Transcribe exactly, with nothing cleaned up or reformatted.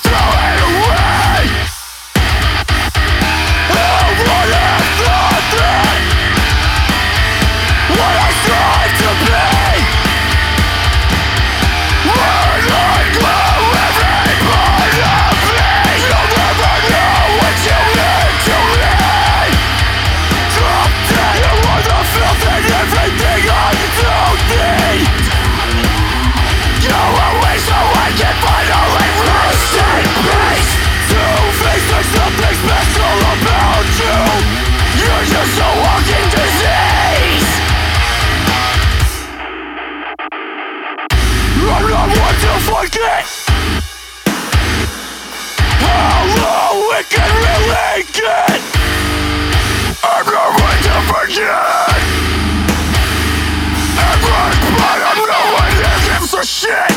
throw it away. I wanna thought that what I strive to be. When I glow every part of me, you'll never know what you mean to me. Drop dead, you are the filth in everything I don't need. Go away so I can finally rest in peace. Two-faced, there's nothing special about you. You're just a walking disease. I'm not one to forget how low it can really get. I'm not one to forget. I'm right, but I'm no one who gives a shit.